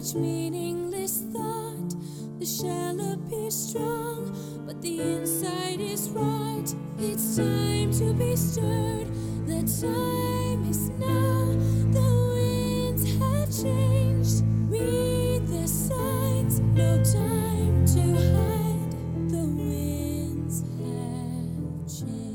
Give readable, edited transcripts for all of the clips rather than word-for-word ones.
each meaningless thought. The shell appears strong, but the inside is right. It's time to be stirred. The time is now. The winds have changed. Read the signs. No time to hide. The winds have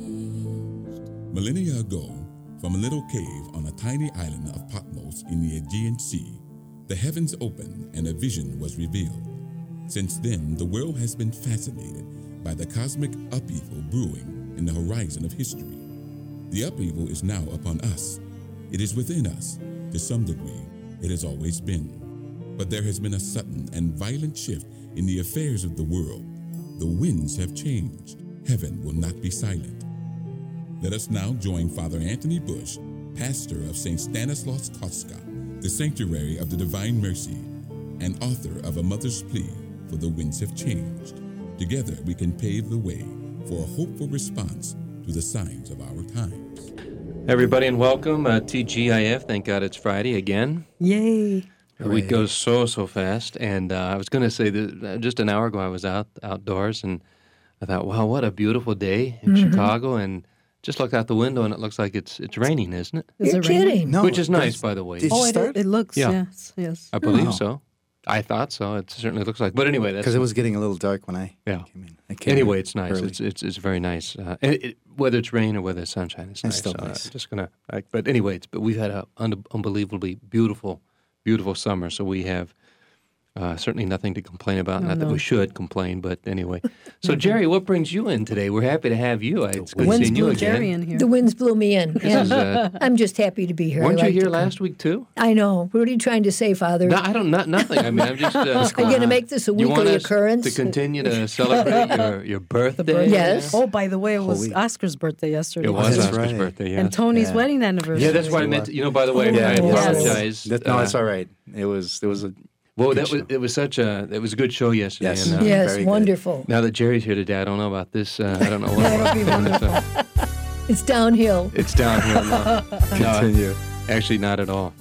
changed. Millennia ago, from a little cave on a tiny island of Patmos in the Aegean Sea, the heavens opened and a vision was revealed. Since then, the world has been fascinated by the cosmic upheaval brewing in the horizon of history. The upheaval is now upon us. It is within us. To some degree, it has always been. But there has been a sudden and violent shift in the affairs of the world. The winds have changed. Heaven will not be silent. Let us now join Father Anthony Bush, pastor of St. Stanislaus Kostka, the sanctuary of the Divine Mercy, and author of A Mother's Plea for the Winds Have Changed. Together we can pave the way for a hopeful response to the signs of our times. Everybody, and welcome. TGIF, thank God it's Friday again. Yay. The week goes so fast. And I was going to say that just an hour ago I was outdoors, and I thought, wow, what a beautiful day in Chicago. And just looked out the window, and it looks like it's raining, isn't it? You're kidding. No, Which is nice, by the way. Did you start? It looks, Yeah. yes. I believe Oh. so. I thought so. It certainly looks like. But anyway, that's Because it was getting a little dark when I yeah. came in. I came Anyway, in it's nice. early. It's very nice. Whether it's rain or whether it's sunshine, it's nice. still So, nice. just gonna. But anyway, but we've had an unbelievably beautiful summer. So we have certainly nothing to complain about. Not that we should complain, but anyway. So Jerry, what brings you in today? We're happy to have you. It's good Winds seeing you blew again. Jerry in here. The winds blew me in. This is, I'm just happy to be here. weren't I you like here to come. last week too? I know. What are you trying to say, Father? No, I don't. Nothing. I mean, I'm just. Are you going to make this a you want weekly us occurrence? to continue to celebrate your birthday? Yes. Oh, by the way, it was Holy- Oscar's birthday yesterday. It was That's Oscar's right. birthday. Yes. And Tony's Yeah. wedding anniversary. Yeah, that's what I meant. By the way, I apologize. No, it's all right. It was a Well, good it show. was it was a good show yesterday. Yes. And, Yes, Very good. wonderful. now that Jerry's here today, I don't know about this. I don't know what. That'll be wonderful. It's downhill. It's downhill now. continue. Actually, not at all.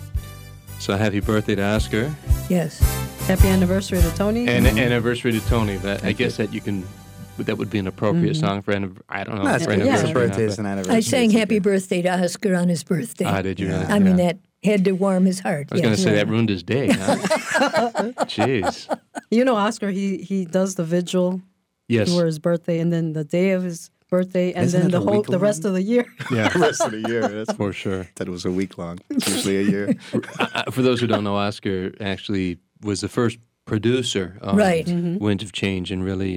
So happy birthday to Oscar Yes. Happy anniversary to Tony. and anniversary to Tony. I guess that you can. That would be an appropriate song for I don't know. That's for good. Yeah. His anniversary or not, birthday is but- an anniversary. I sang It's happy good. birthday to Oscar on his birthday. Ah, did you really? I mean, Yeah. that had to warm his heart. I was going to yes. say that ruined his day. Huh? Jeez. You know, Oscar, he does the vigil Yes. for his birthday, and then the day of his birthday, and Isn't then it the a week the rest long? of the year. Yeah. The rest of the year. That's For sure. That it was a week long. It's usually a year. For those who don't know, Oscar actually was the first producer of Right. Winds of Change, and really,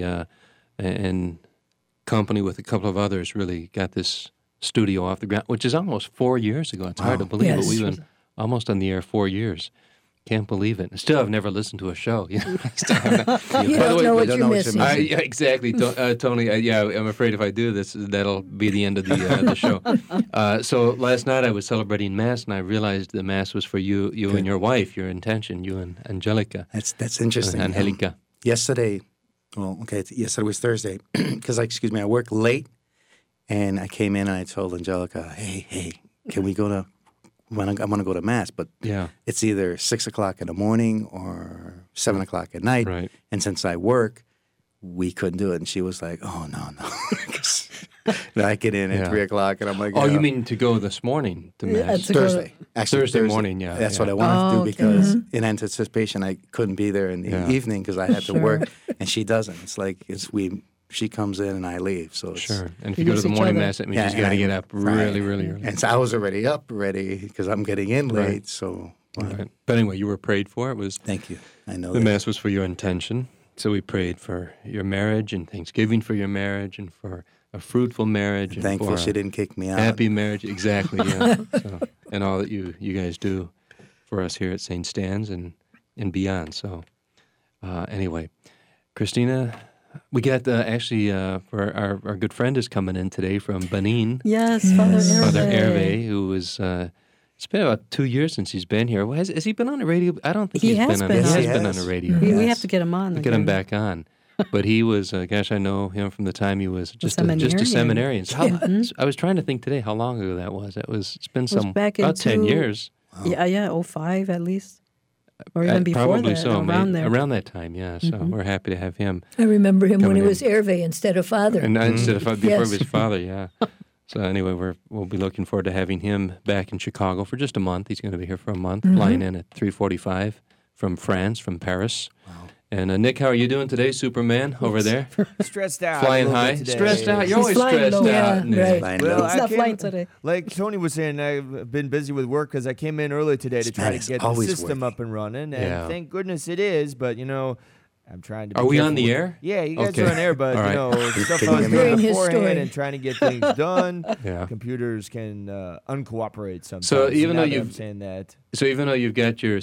in company with a couple of others, really got this studio off the ground, which is almost 4 years ago. It's hard to believe it. Yes. We've been almost on the air 4 years. Can't believe it. Still, I've never listened to a show. You know, still have not. You By the don't way, know what don't you're know what you're missing. missing. yeah, exactly, Tony. I'm afraid if I do this, that'll be the end of the show. So last night I was celebrating Mass, and I realized the Mass was for you and your wife, your intention, you and Angelica. That's interesting. Angelica. Yesterday was Thursday, because I worked late, and I came in and I told Angelica, hey, can we go to, I want to go to Mass, but Yeah. it's either 6 o'clock in the morning or 7 o'clock at night. Right. And since I work, we couldn't do it. And she was like, oh, no. 'Cause I get in at Yeah. 3 o'clock, and I'm like, Oh, you mean to go this morning to Yeah, Mass? to go- Thursday. Actually, Thursday morning, yeah, That's yeah. what I wanted to do okay. because in anticipation, I couldn't be there in the Yeah. evening because I had to Sure. work, and she doesn't. It's like she comes in and I leave. So it's, Sure. And if You you go to miss the each morning other. Mass, that means Yeah, you got to and get I- up really, right. really early. And so I was already because I'm getting in late. Right. So Right. But anyway, you were prayed for. It was thank you. I know the that. Mass was for your intention. So we prayed for your marriage and thanksgiving for your marriage and for a fruitful marriage. And Thankful for she a didn't kick me out. happy marriage. Exactly, yeah. So, and all that you guys do for us here at St. Stan's and beyond. So anyway, Christina, we got for our good friend is coming in today from Benin. Yes, Father Hervé. Father Hervé, who was, it's been about 2 years since he's been here. Has he been on the radio? I don't think He he's has been on. been He on. has He been on has. the radio. We Yes. have to get him on. Get him again. back on. But he was, I know him from the time he was just a seminarian. seminarian. So I was trying to think today how long ago that was. It's been was back about 10 into- years. Yeah, 05 at least. Or even before probably that, so, around there. around that time, yeah. So we're happy to have him. I remember him when Coming he in. was Hervé instead of father. And instead of before Yes. his father, yeah. So anyway, we'll be looking forward to having him back in Chicago for just a month. He's going to be here for a month, flying in at 3:45 from France, from Paris. Wow. And Nick, how are you doing today, Superman, over there? Stressed out. Flying a little high? bit today. Stressed out? You're always flying stressed low. Yeah, out, Nick. right. Flying Well, low. It's I not came- flying today. Like Tony was saying, I've been busy with work because I came in early today to This try man to is get the always system working. up and running. And Yeah. thank goodness it is, but, I'm trying to be Are we on careful the with- air? Yeah, you guys Okay. are on air, but, All right. stuff Can I was you doing hear his beforehand story? and trying to get things done, Yeah. computers can uncooperate sometimes. So even now though that you've- I'm saying that. So even though you've got your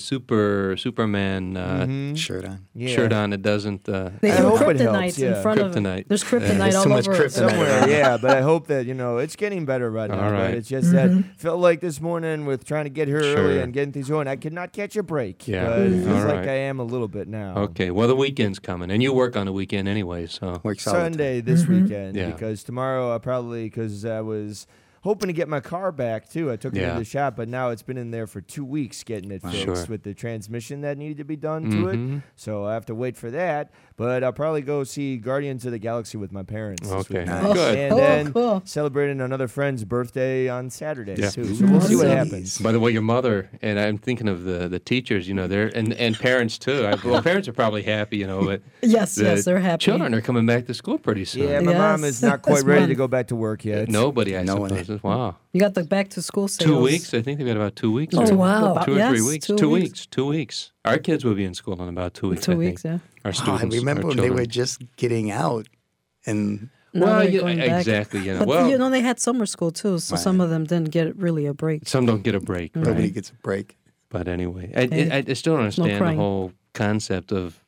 Superman Shirt on. Yeah. shirt on, it doesn't. They I threw hope it kryptonites helps, in yeah. front of Kryptonite. There's kryptonite There's all so much over. kryptonite. Somewhere, yeah, but I hope that it's getting better right now. All But right. it's just that felt like this morning with trying to get here early Sure. and getting things going, I could not catch a break. Yeah. but it feels All like right. I am a little bit now. Okay. Well, the weekend's coming, and you work on the weekend anyway, so. Works all the time. Sunday this weekend Yeah. because tomorrow because I was hoping to get my car back too. I took it Yeah. to the shop, but now it's been in there for 2 weeks getting it fixed Sure. with the transmission that needed to be done to it. So I have to wait for that. But I'll probably go see Guardians of the Galaxy with my parents. this Okay. weekend. Nice. Good. And Oh, then cool. celebrating another friend's birthday on Saturday Yeah. too. So we'll see what Nice. happens. By the way, your mother, and I'm thinking of the teachers, they're and parents too. Parents are probably happy, but Yes, the yes, they're happy. children are coming back to school pretty soon. Yeah, my mom Yes, is not quite that's ready fun. to go back to work yet. Nobody, I No one. suppose. Wow. You got the back to school sales. 2 weeks? I think they've got about 2 weeks. Oh, or wow. About- 2 or yes, 3 weeks. 2 2 weeks. weeks. 2 weeks. Our kids will be in school in about 2 weeks. 2 I think. weeks, yeah. Our Oh, students. I remember our when they children. were just getting out, and Now Well, they're yeah, going back. exactly. But well, they had summer school too, so Right. some of them didn't get really a break. some don't get a break, right? nobody gets a break. But anyway, Hey, I still don't understand the crying. whole concept of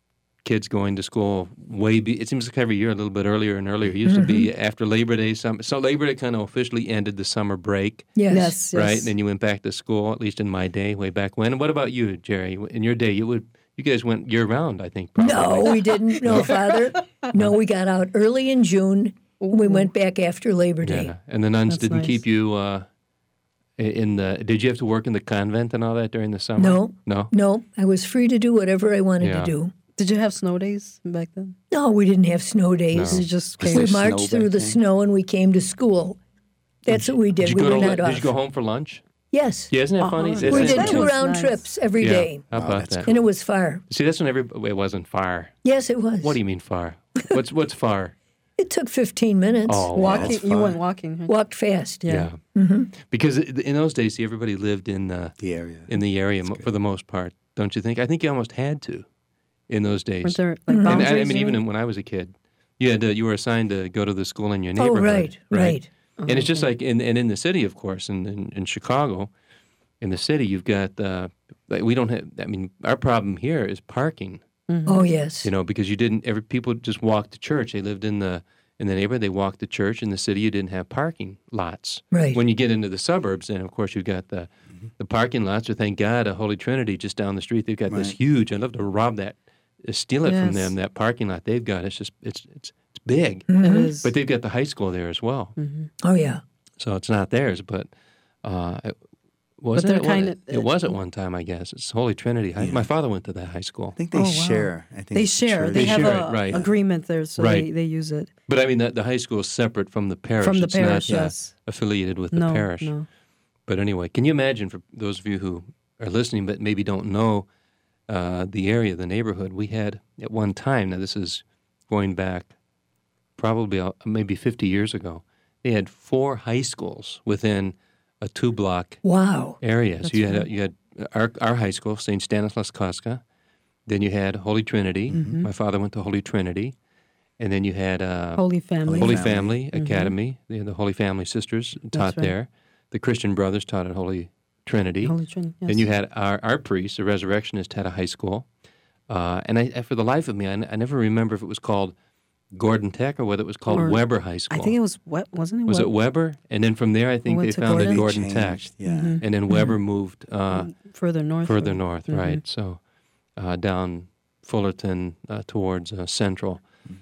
kids going to school it seems like every year a little bit earlier and earlier. It used to be after Labor Day. So Labor Day kind of officially ended the summer break, Yes. Yes, yes. right? And then you went back to school, at least in my day, way back when. And what about you, Jerry? In your day, you guys went year round, I think, probably. No, we didn't. No, Father. No, we got out early in June. We went back after Labor Day. Yeah. And the nuns That's didn't nice. keep you did you have to work in the convent and all that during the summer? No. No? No, I was free to do whatever I wanted Yeah. to do. Did you have snow days back then? No, we didn't have snow days. You just Was came. We there marched snow through back the then? snow and we came to school. That's what we did. Did We you, were go to, not did off. you go home for lunch? Yes. Yeah, isn't that funny? Uh-huh. That's- We that's did That two was round nice. trips every yeah. day, How about that's that? and it was far. See, that's when it wasn't far. Yes, it was. What do you mean far? What's far? It took 15 minutes. Oh, wow. Walking, that's you fun. went walking. Right? Walked fast. Yeah. Because in those days, see, everybody lived in The area. the area for the most part, don't you think? I think you almost had to in those days. Weren't there like And boundaries? I mean, or- even when I was a kid, you were assigned to go to the school in your Oh, neighborhood. right. And it's just like in the city, of course, in Chicago, in the city, you've got we don't have. I mean, our problem here is parking. Oh, yes. Because people just walked to church. They lived in the neighborhood. They walked to church. In the city, you didn't have parking lots. Right. When you get into the suburbs, then of course you've got the parking lots. Or thank God, a Holy Trinity just down the street. They've got this Right. huge. I'd love to rob that, steal it from Yes. them. That parking lot they've got. It's just it's big. It is. But they've got the high school there as well. Oh, yeah. So it's not theirs, but it wasn't. they're It, one- kinda- it was at one time, I guess. It's Holy Trinity. My father went to that high school. I think they Oh, wow. share. I think They share. church- They have share a it, right. agreement there, so Right. they use it. But I mean, the high school is separate from the parish. From the It's parish, not, yes. affiliated with the No, parish. no. But anyway, can you imagine, for those of you who are listening but maybe don't know the area, the neighborhood, we had at one time, now this is going back probably maybe 50 years ago, they had 4 high schools within a 2-block Wow. area. So you had our high school, St. Stanislaus Kostka. Then you had Holy Trinity. Mm-hmm. My father went to Holy Trinity. And then you had Holy Family. Holy Family. Family Academy. The Holy Family Sisters taught right. there. The Christian Brothers taught at Holy Trinity. Holy Trinity. Yes. Then you had our priest, the Resurrectionist, had a high school. And I, for the life of me, I never remember if it was called Gordon Tech or whether it was called Or- Weber High School. I think it was wasn't it? Was it Weber? And then from there, I think went they to founded Gordon? Gordon Tech. Changed, Yeah. And then Weber moved further north? further or- north, right? So down Fullerton towards Central.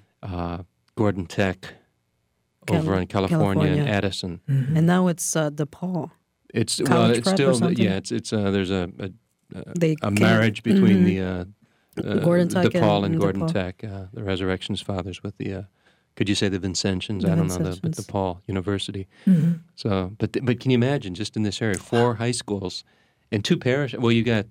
Gordon Tech over in California, and California. Addison. And now it's DePaul. It's College it's prep or still something? yeah. It's there's a They a came- marriage between the Gordon Tech DePaul and and Gordon DePaul. Tech, the Resurrections Fathers with the. Could you say the Vincentians? The I don't know, but Vincentians. DePaul University. So, but can you imagine just in this area, 4 high schools and 2 parishes? Well, you got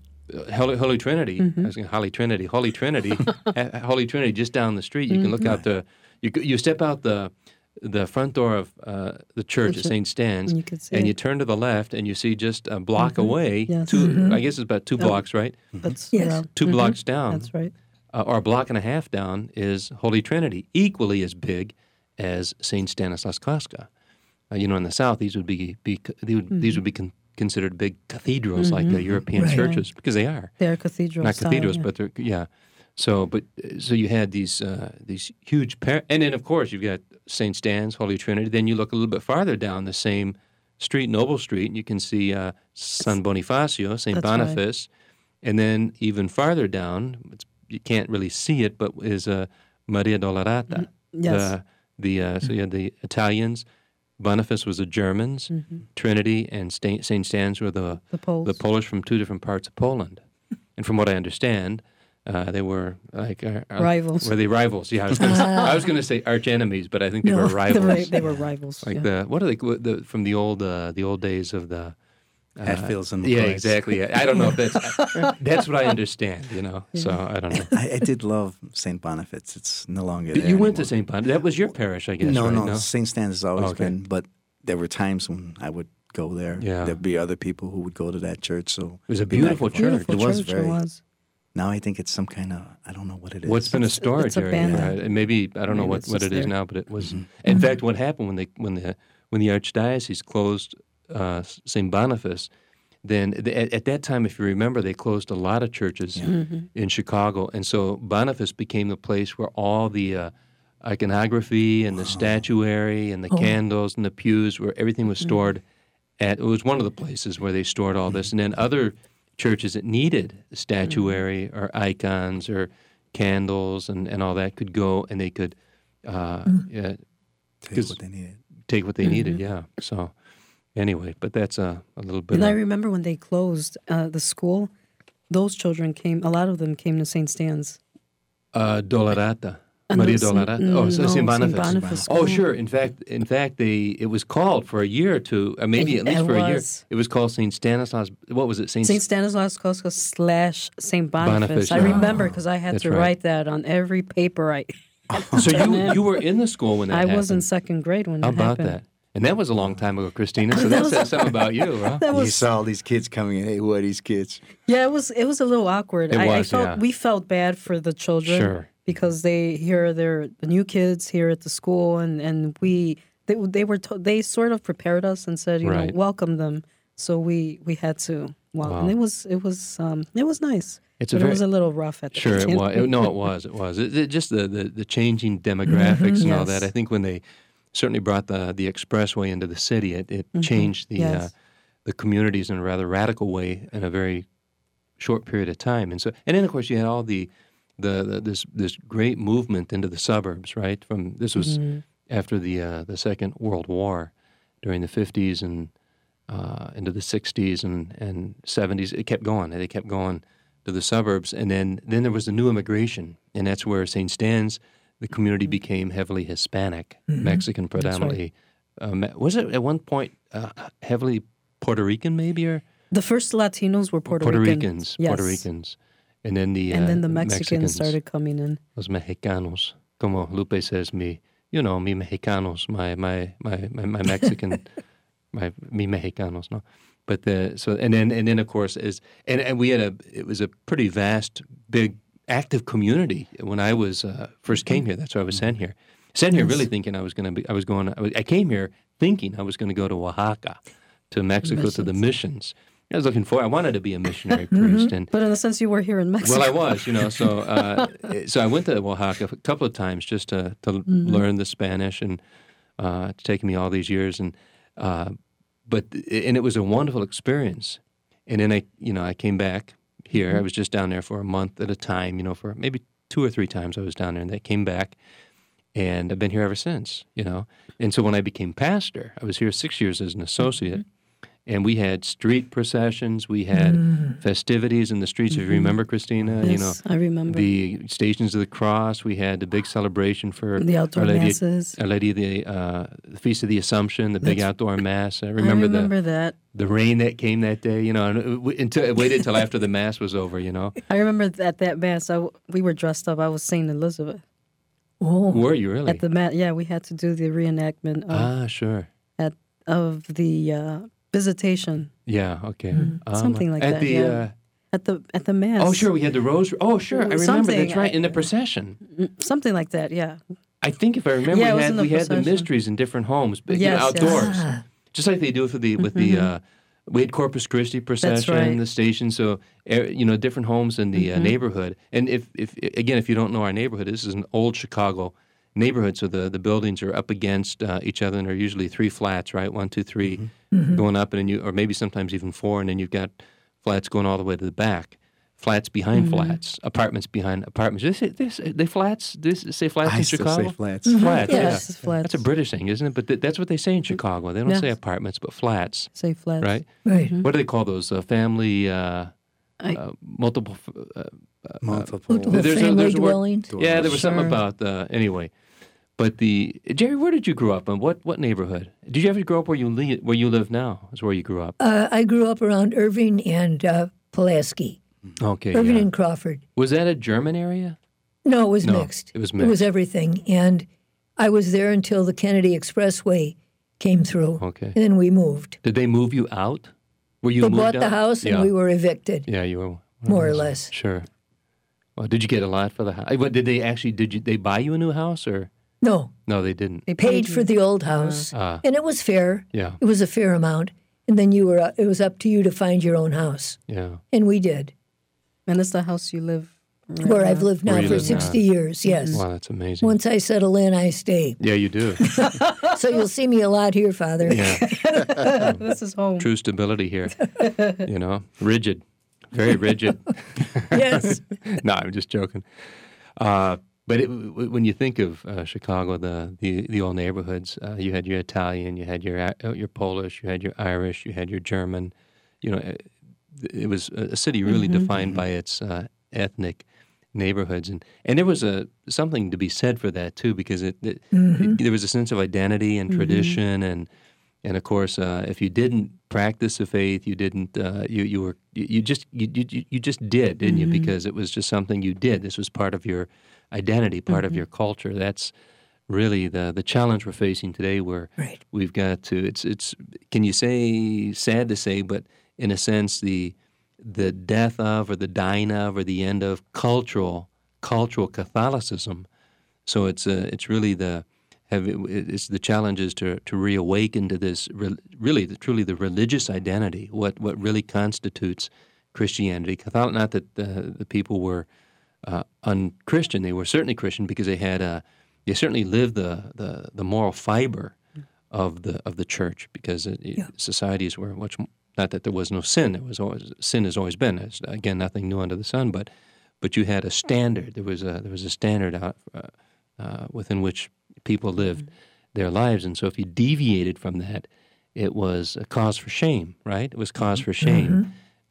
Holy Trinity. I was going Holy Trinity, Holy Trinity, Holy Trinity. Just down the street, you can look out you step out the front door of the church at St. Stan's, and you could see and it. you turn to the left, and you see just a block away. Yes. 2, I guess it's about 2 blocks, right? That's Yes. around- 2 blocks down. That's right. Or a block and a half down is Holy Trinity, equally as big as St. Stanislaus Kostka. In the South, these would be considered big cathedrals like the European Right. churches because they are They're cathedrals. not cathedrals, but they're So you had these huge and then of course you've got St. Stan's, Holy Trinity. Then you look a little bit farther down the same street, Noble Street, and you can see San Bonifacio, St. That's right. Boniface, and then even farther down, you can't really see it, but is Maria Dolorata. Yes. So you had the Italians. Boniface was the Germans. Trinity and St. Stan's were the Poles. the Polish from 2 different parts of Poland. And from what I understand, they were like Rivals. Were they rivals? Yeah, I was going to say arch enemies, but I think they were rivals. They were rivals. Like yeah. what are they from the old days of the Hatfields and yeah, McCoys. exactly. Yeah. I don't know if that's what I understand. So I don't know. I did love St. Boniface. It's no longer there You went to anymore. St. Boniface. That was your parish, I guess. No, right? no. St. Stan's has always Okay. been, but there were times when I would go there. Yeah. There'd be other people who would go to that church. So It was a be back beautiful and church. forth. It was church very. it was. Now I think it's some kind of, I don't know what it is. What's been a storage it's area? abandoned. Right? And maybe I don't know Maybe what it's it just is there. now, but it was. In fact, what happened when the archdiocese closed St. Boniface, then at that time, if you remember, they closed a lot of churches in Chicago, and so Boniface became the place where all the iconography and the statuary and the candles and the pews, where everything was stored. It was one of the places where they stored all this, and then other churches that needed statuary or icons or candles and all that could go and they could Take what they needed. take what they needed. Yeah. So anyway, but that's a little bit. And I of- remember when they closed the school, those children came. A lot of them came to St. Stan's. Dolorata. No, Maria St. Dolorata. no, St. St. Boniface. Boniface Oh, School. sure. In fact, it was called for a year or two, maybe at least It for a year. was. It was called St. Stanislaus. What was it? St. Stanislaus Kostka / St. Boniface. Boniface, I yeah. remember because I had That's to right. write that on every paper I. So you were in the school when that I happened. was in second grade when How that about happened. that? And that was a long time ago, Christina. So that says something about you, huh? That You was saw all these kids coming in. Hey, who are these kids? yeah. It was a little awkward. It I was, felt yeah. we felt bad for the children. Sure. Because they're the new kids here at the school, and they sort of prepared us and said, Right. welcome them. So we had to welcome. Wow. It was nice. It's but a very- it was a little rough at the Sure, it beginning. was. It was. Just the changing demographics and all Yes. that. I think when they certainly brought the expressway into the city, it changed Yes. the communities in a rather radical way in a very short period of time. And then of course you had all this great movement into the suburbs, right? This was after the Second World War, during the 50s and into the 60s and 70s. It kept going. They kept going to the suburbs, and then there was the new immigration, and that's where St. Stan's, the community became heavily Hispanic, Mexican predominantly. Was it at one point heavily Puerto Rican, maybe, or The first Latinos were Puerto Ricans. Yes. Puerto Ricans, and then the Mexicans started coming in. Los Mexicanos, como Lupe says, mi Mexicanos, my Mexican, mi Mexicanos, no. But and then of course and we had it was a pretty vast, big, active community when I was first came here. That's why I was sent here. Really thinking I came here thinking I was going to go to Oaxaca, to Mexico, to the missions. I wanted to be a missionary priest, and But in a sense, you were here in Mexico. well, I was, so I went to Oaxaca a couple of times just to learn the Spanish, and it's taken me all these years, and it was a wonderful experience. And then I came back here. I was just down there for a month at a time, for maybe 2 or 3 times I was down there, and I came back, and I've been here ever since, And so when I became pastor, I was here 6 years as an associate. And we had street processions. We had festivities in the streets. If you remember, Christina, Yes, I remember. the Stations of the Cross. We had the big celebration for The outdoor Our Lady, masses. Our Lady, the Feast of the Assumption, the big outdoor mass. I I remember, remember that. the rain that came that day. And it waited until after the mass was over. I remember at that mass, we were dressed up. I was Saint Elizabeth. Oh, Were you really? At the mass, yeah, we had to do the reenactment Sure. of the visitation Yeah. Okay. Something like at that, the, yeah. at the mass. Oh, sure. We had the rose. Oh, sure. I remember. Something, That's right. In the procession. Something like that. Yeah. I think if I remember, Yeah, it was in the we had the procession. mysteries in different homes, but Yes, yes. outdoors, Ah. just like they do with the we had Corpus Christi procession, right. the station. So different homes in the neighborhood. And if you don't know our neighborhood, this is an old Chicago neighborhood. So the buildings are up against each other, and are usually 3 flats, right? 1, 2, 3, going up, and then or maybe sometimes even 4, and then you've got flats going all the way to the back. Flats behind flats, apartments behind apartments. They flats. They say flats I in still Chicago. say flats. Flats, Yes. yeah. Flats. That's a British thing, isn't it? But that's what they say in Chicago. They don't say Yes. apartments, but flats, Say flats. right? right. What do they call those? Family, multiple. Multiple. Multiple There's a- family there's a word- dwellings. Yeah, there was something Sure. about anyway. But Jerry, where did you grow up? In what neighborhood? Did you ever grow up where you live now? Is where you grew up? I grew up around Irving and Pulaski. Okay. Irving Yeah. and Crawford. Was that a German area? No, it was No, mixed. it was It was mixed. everything. And I was there until the Kennedy Expressway came through. Okay. And then we moved. Did they move you out? Were you They moved bought the out? house and Yeah. we were evicted, Yeah, you were more or less. Sure. Well, did you get a lot for the house? What did they actually? They buy you a new house or No, no? They didn't. They paid you. for the old house. Ah. And it was fair. Yeah. It was a fair amount. And then it was up to you to find your own house. Yeah. And we did. And it's the house you live right Where now. I've lived Where now you for live now. 60 years, yes. Wow, that's amazing. Once I settle in, I stay. Yeah, you do. So you'll see me a lot here, Father. Yeah. This is home. True stability here. Rigid, very rigid. Yes. No, I'm just joking. But when you think of Chicago, the old neighborhoods, you had your Italian, you had your Polish, you had your Irish, you had your German. It was a city really defined by its ethnic neighborhoods, and there was something to be said for that too, because there was a sense of identity and tradition, and of course, if you didn't practice the faith, you didn't you just did, didn't you? Because it was just something you did. This was part of your identity, part of your culture. That's really the challenge we're facing today, where Right. we've got to. It's can you say sad to say, but in a sense, the death of, or the dying of, or the end of cultural Catholicism. So it's really it's the challenge is to reawaken to this truly the religious identity, what really constitutes Christianity. Catholic, not that the people were unchristian; they were certainly Christian because they certainly lived the moral fiber of the church, because societies were much. Not that there was no sin. Sin has always been. It's, again, nothing new under the sun. But you had a standard. There was a standard out within which people lived their lives. And so if you deviated from that, it was a cause for shame. Right? It was cause for shame.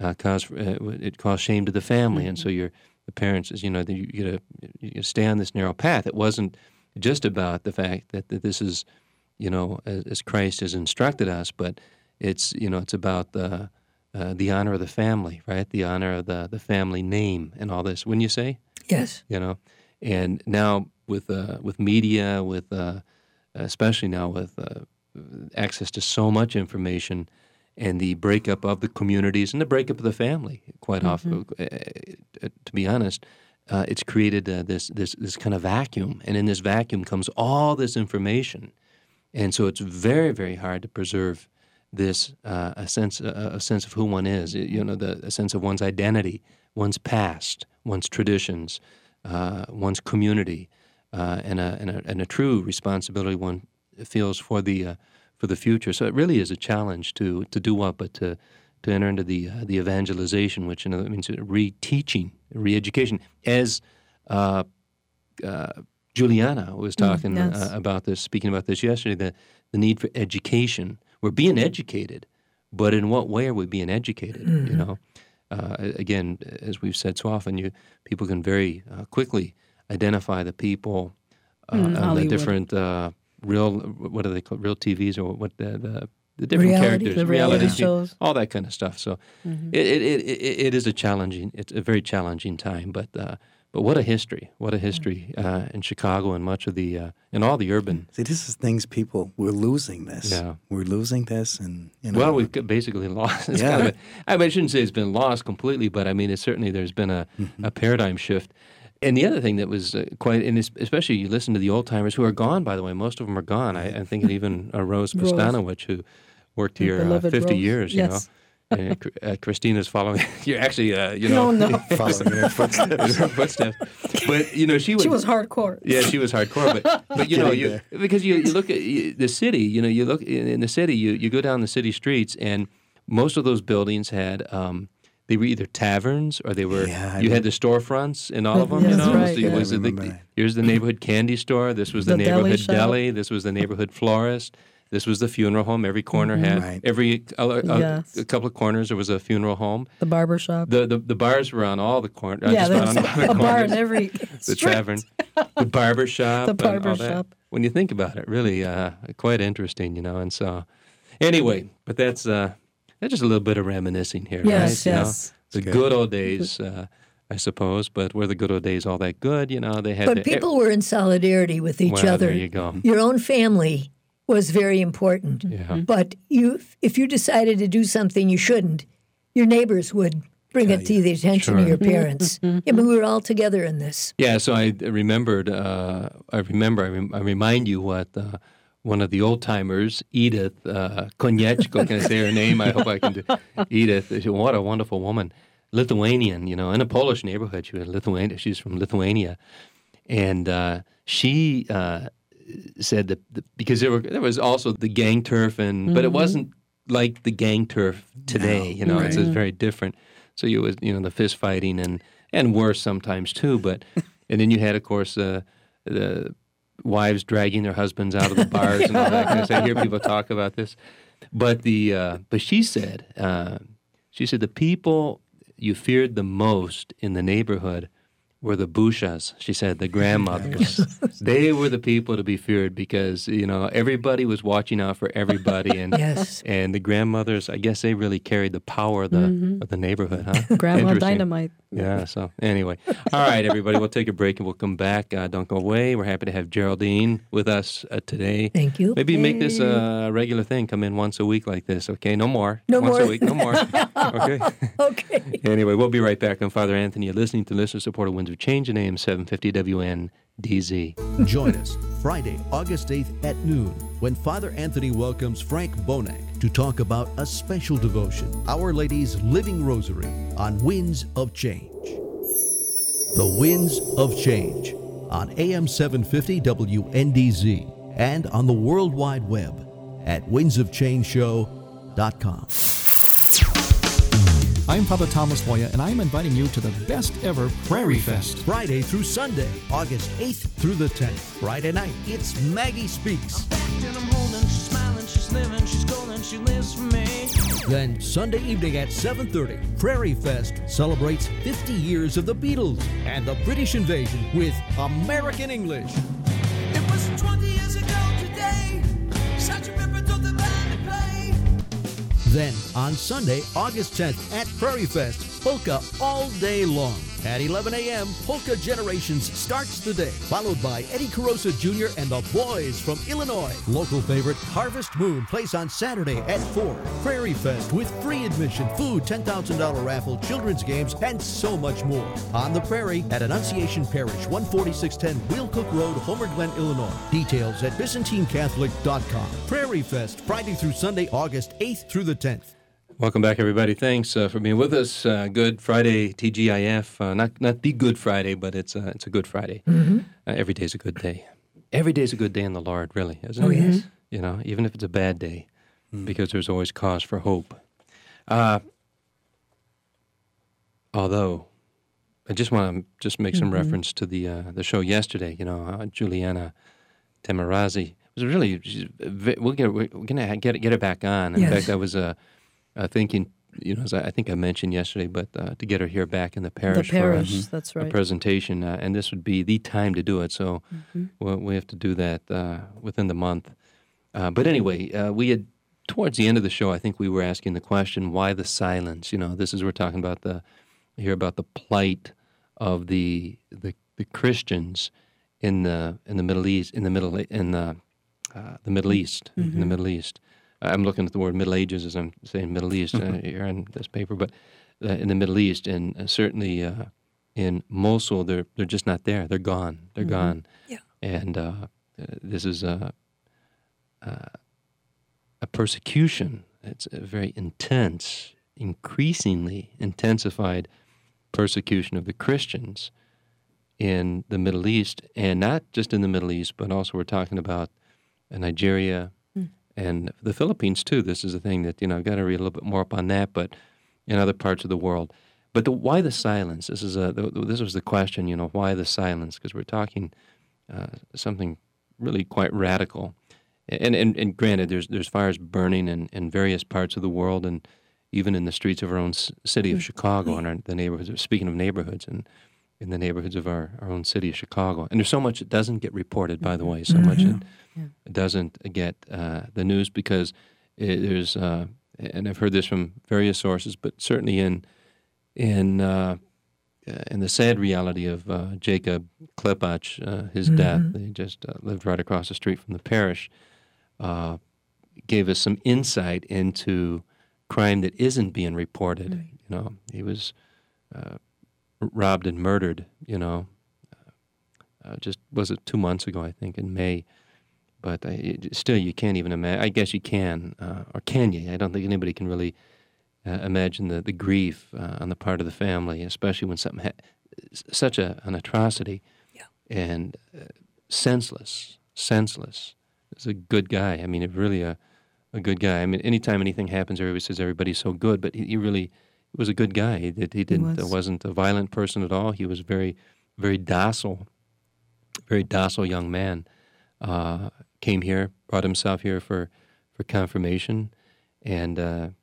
It caused shame to the family. And so the parents, you stay on this narrow path. It wasn't just about the fact that this is, as Christ has instructed us, but it's about the honor of the family, right? The honor of the family name and all this. Wouldn't you say? Yes. And now with media, with especially now with access to so much information, and the breakup of the communities and the breakup of the family, quite often, to be honest, it's created this kind of vacuum, and in this vacuum comes all this information, and so it's very, very hard to preserve this a sense of who one is, a sense of one's identity, one's past, one's traditions, one's community, and a true responsibility one feels for the future. So it really is a challenge to do what, but to enter into the evangelization, which means re-teaching, re-education. As Juliana was talking yes. about this, speaking about this yesterday, the need for education. We're being educated, but in what way are we being educated? You know, again, as we've said so often, people can very quickly identify the people on the Hollywood. different what are they called, real TVs, or what the different Reality. characters, The reality TV, shows. all that kind of stuff. So it is it's a very challenging time, but what a history, in Chicago and much of the in all the urban. See, this is things we're losing this. Yeah. We're losing this, and you know. Well, we've basically lost. It's Yeah. kind of I shouldn't say it's been lost completely, but I mean, it's certainly there's been a paradigm shift. And the other thing that was quite, and especially you listen to the old timers who are gone, by the way, most of them are gone. I'm thinking even Rose Postanowicz, who worked here Beloved 50 Rose. years, Yes. you know. And Christina's following. You're actually, you know, No. following in her footsteps. her footsteps. But you know, she was hardcore. Yeah, she was hardcore. But you know, because you look at the city. You know, you look in the city. You go down the city streets, and most of those buildings had. They were either taverns or they were. Yeah, You had the storefronts in all of them. Yeah, you that's know, right, So yeah. it was I remember that. here's the neighborhood candy store. This was the The deli neighborhood shop. deli. This was the neighborhood florist. This was the funeral home. Every corner had Right. every Yes. a couple of corners. There was a funeral home. The barber shop. The bars were on all the corners. Yeah, just there's on all the a bar corners. in every The street. tavern, the barber shop, The and barber all that. shop. When you think about it, really quite interesting, you know. And so, anyway, but that's just a little bit of reminiscing here, Yes, right? You know, yes. the good old days, I suppose. But were the good old days all that good? You know, they had. But people were in solidarity with each well, other. There you go. Your own family was very important. Yeah. But if you decided to do something you shouldn't, your neighbors would bring it to the attention of Sure. your parents. I mean, we were all together in this. Yeah, so I remembered. I remind you what one of the old timers, Edith Konieczko, can I say her name? I hope I can do. Edith, what a wonderful woman, Lithuanian. You know, in a Polish neighborhood. She was Lithuania. She's from Lithuania, and she said that because there was also the gang turf, but it wasn't like the gang turf today. You know, it's very different. So the fist fighting and worse sometimes too. But and then you had, of course, the wives dragging their husbands out of the bars and all that kind of stuff. I hear people talk about this. But but she said the people you feared the most in the neighborhood were the bushas. She said the grandmothers. They were the people to be feared because everybody was watching out for everybody, and Yes. and the grandmothers, I guess they really carried the power of the neighborhood, huh? Grandma Interesting. Dynamite. Yeah, so anyway. All right, everybody, we'll take a break and we'll come back. Don't go away. We're happy to have Geraldine with us today. Thank you. Maybe make this a regular thing. Come in once a week like this, okay? No more. No once more. a week, no more. Okay? Okay. Anyway, we'll be right back. I'm Father Anthony. You're listening to Listener Supported Winds of Change in AM 750 WNDZ. Join us Friday, August 8th at noon when Father Anthony welcomes Frank Bonack to talk about a special devotion, Our Lady's Living Rosary, on Winds of Change. The Winds of Change on AM 750 WNDZ and on the World Wide Web at windsofchangeshow.com. I'm Father Thomas Moya, and I'm inviting you to the best ever Prairie Fest. Friday through Sunday, August 8th through the 10th. Friday night, it's Maggie Speaks. Then Sunday evening at 7:30, Prairie Fest celebrates 50 years of the Beatles and the British invasion with American English. It was 20 years ago today. Such a ripper to the band to play. Then on Sunday, August 10th at Prairie Fest, polka all day long. At 11 a.m., Polka Generations starts the day, followed by Eddie Carosa Jr. and the Boys from Illinois. Local favorite Harvest Moon plays on Saturday at 4. Prairie Fest with free admission, food, $10,000 raffle, children's games, and so much more. On the Prairie at Annunciation Parish, 14610 Wheelcook Road, Homer Glen, Illinois. Details at ByzantineCatholic.com. Prairie Fest, Friday through Sunday, August 8th through the 10th. Welcome back, everybody. Thanks for being with us. Good Friday, TGIF. Not the Good Friday, but it's a Good Friday. Every day's a good day. Every day's a good day in the Lord, really, isn't it? Oh, yes. You know, even if it's a bad day, because there's always cause for hope. Although, I just want to make some reference to the show yesterday. You know, Juliana Tamarasi was really. We're gonna get her back on. In Yes. fact, I was thinking, as I think I mentioned yesterday, but to get her here back in the parish, That's for right. a presentation, and this would be the time to do it. So we have to do that within the month. But anyway, we had towards the end of the show, I think we were asking the question, why the silence? This is we're talking about the plight of the Christians in the Middle East, in the Middle East. I'm looking at the word Middle Ages as I'm saying Middle East here on this paper, but in the Middle East, and certainly in Mosul, they're just not there. They're gone. They're gone. Yeah. And this is a persecution. It's a very intense, increasingly intensified persecution of the Christians in the Middle East, and not just in the Middle East, but also we're talking about Nigeria and the Philippines too. This is a thing that I've got to read a little bit more up on that, but in other parts of the world. But why the silence? This was the question. Why the silence? Because we're talking something really quite radical. And granted, there's fires burning in various parts of the world, and even in the streets of our own city of Chicago, and the neighborhoods. Speaking of neighborhoods, and in the neighborhoods of our own city of Chicago, and there's so much that doesn't get reported. By the way, so much that doesn't get the news because there's, and I've heard this from various sources, but certainly in the sad reality of Jacob Klepach, his death. He just lived right across the street from the parish. Gave us some insight into crime that isn't being reported. Right. He was robbed and murdered. Just was it 2 months ago? I think in May. But still, you can't even imagine. I guess you can, or can you? I don't think anybody can really imagine the grief on the part of the family, especially when something such an atrocity, and senseless. He's a good guy. I mean, really a good guy. I mean, anytime anything happens, everybody says everybody's so good, but he really was a good guy. He wasn't a violent person at all. He was very, very docile young man. Came here, brought himself here for confirmation, and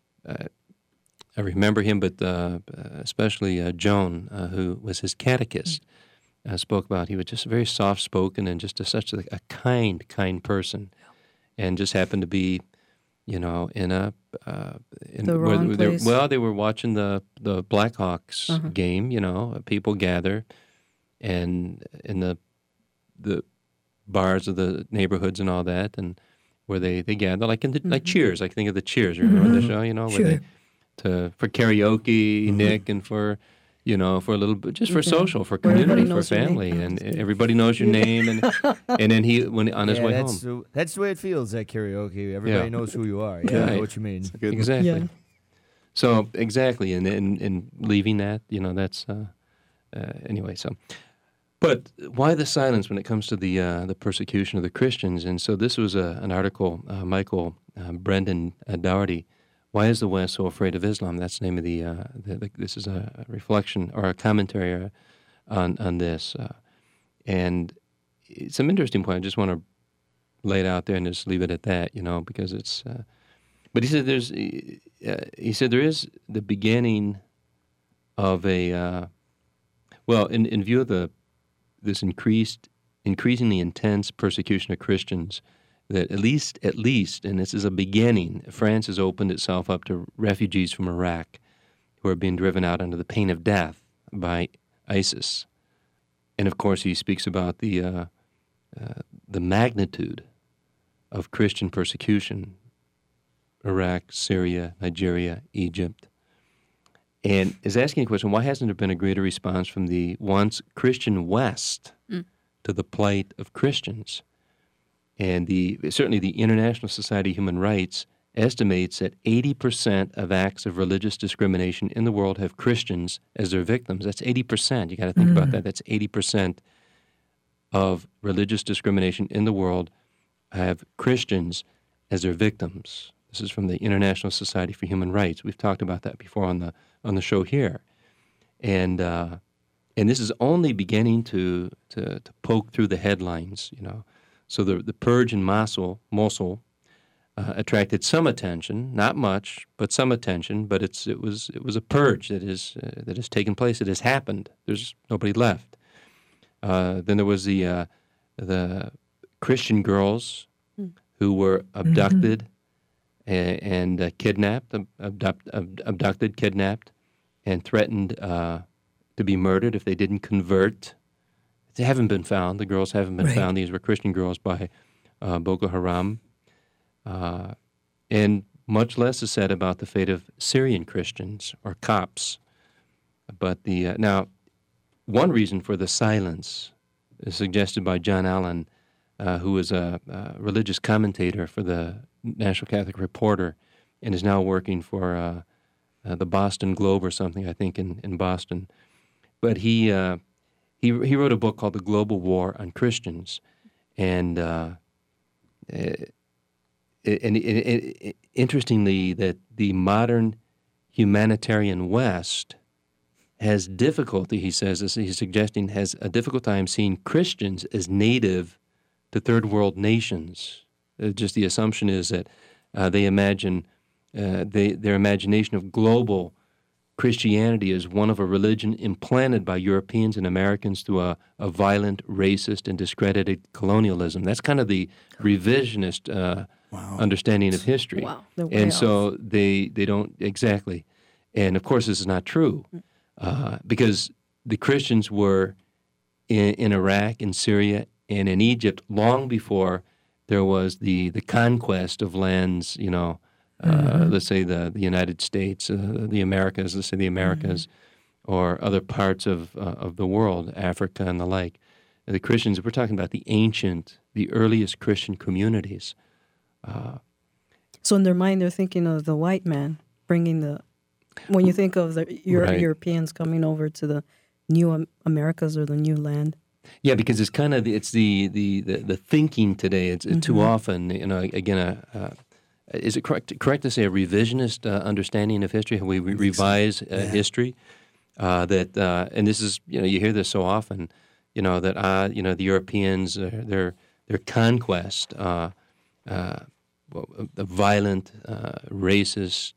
I remember him, but especially Joan, who was his catechist, spoke about he was just very soft-spoken and just such a kind person, and just happened to be, in the wrong place. They were watching the Blackhawks game. People gather, and in the bars of the neighborhoods and all that, and where they gather, like like Cheers. I think of the Cheers. You remember the show? Where for karaoke, Nick, and for for a little bit, just for social, for community, for family, and everybody knows your name, and then he on his way home. That's the way it feels at karaoke. Everybody knows who you are. Yeah, I know what you mean. Exactly. Yeah. So exactly, and leaving that, that's anyway. So. But why the silence when it comes to the persecution of the Christians? And so this was an article, Michael Brendan Dougherty, Why is the West So Afraid of Islam? That's the name of this is a reflection or a commentary on this. And some interesting point. I just want to lay it out there and just leave it at that, because it's... but he said there is the beginning of a... in view of this increasingly intense persecution of Christians, that at least, and this is a beginning, France has opened itself up to refugees from Iraq who are being driven out under the pain of death by ISIS. And of course, he speaks about the magnitude of Christian persecution, Iraq, Syria, Nigeria, Egypt. And is asking the question, why hasn't there been a greater response from the once Christian West to the plight of Christians? And certainly the International Society of Human Rights estimates that 80% of acts of religious discrimination in the world have Christians as their victims. That's 80%. You got to think about that. That's 80% of religious discrimination in the world have Christians as their victims. This is from the International Society for Human Rights. We've talked about that before on the show here, and this is only beginning to poke through the headlines. So the purge in Mosul attracted some attention, not much, but some attention. But it was a purge that has taken place. It has happened. There's nobody left. Then there was the Christian girls who were abducted and kidnapped, abducted, kidnapped, and threatened to be murdered if they didn't convert. They haven't been found. The girls haven't been found. These were Christian girls by Boko Haram. And much less is said about the fate of Syrian Christians or Copts. But now, one reason for the silence is suggested by John Allen, who is a religious commentator for the National Catholic Reporter and is now working for the Boston Globe or something, I think, in Boston. But he wrote a book called The Global War on Christians, and interestingly, that the modern humanitarian West has difficulty, he says, as he's suggesting, has a difficult time seeing Christians as native to third world nations. Just the assumption is that they imagine, their imagination of global Christianity is one of a religion implanted by Europeans and Americans through a violent, racist, and discredited colonialism. That's kind of the revisionist understanding of history. Wow. And so they don't, exactly. And of course, this is not true because the Christians were in Iraq, in Syria, and in Egypt long before there was the conquest of lands, let's say the United States, the Americas, let's say the Americas, or other parts of the world, Africa and the like. The Christians, we're talking about the earliest Christian communities. So in their mind, they're thinking of the white man bringing when you think of the Europeans coming over to the new Americas or the new land. Yeah, because it's kind of the thinking today. It's too often, again, is it correct to say a revisionist understanding of history? How we revise history? And this is, you hear this so often, that the Europeans, their conquest, the violent, racist,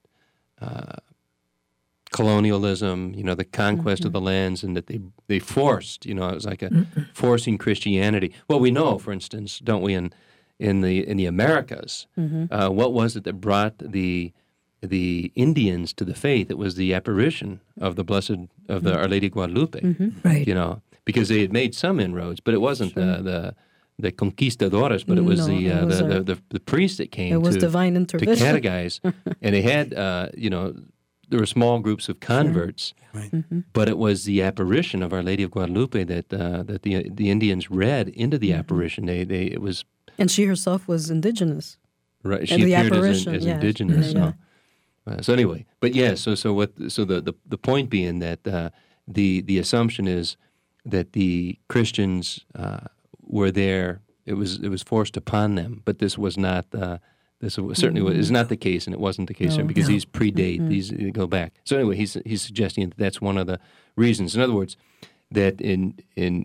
colonialism, the conquest of the lands, and that they forced, it was like a forcing Christianity. Well, we know, for instance, don't we, in the Americas, what was it that brought the Indians to the faith? It was the apparition of the Our Lady of Guadalupe, Right. Because they had made some inroads, but it wasn't the conquistadores, but it was the priest that came. It was divine intervention to catechize, and they had there were small groups of converts, but it was the apparition of Our Lady of Guadalupe that the Indians read into the apparition. It was, and she herself was indigenous. Right, and she appeared as indigenous. So anyway, but so the point being that the assumption is that the Christians were there. It was forced upon them, but this was not. This certainly is not the case, and it wasn't the case because these predate, these go back. So anyway, he's suggesting that that's one of the reasons. In other words, that in